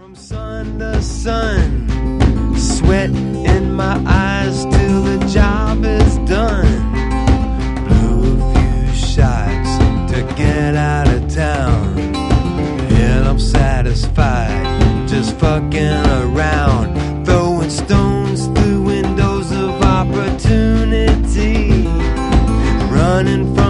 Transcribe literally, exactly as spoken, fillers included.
From sun to sun, sweat in my eyes till the job is done. Blew a few shots to get out of town, and I'm satisfied just fucking around, throwing stones through windows of opportunity, running from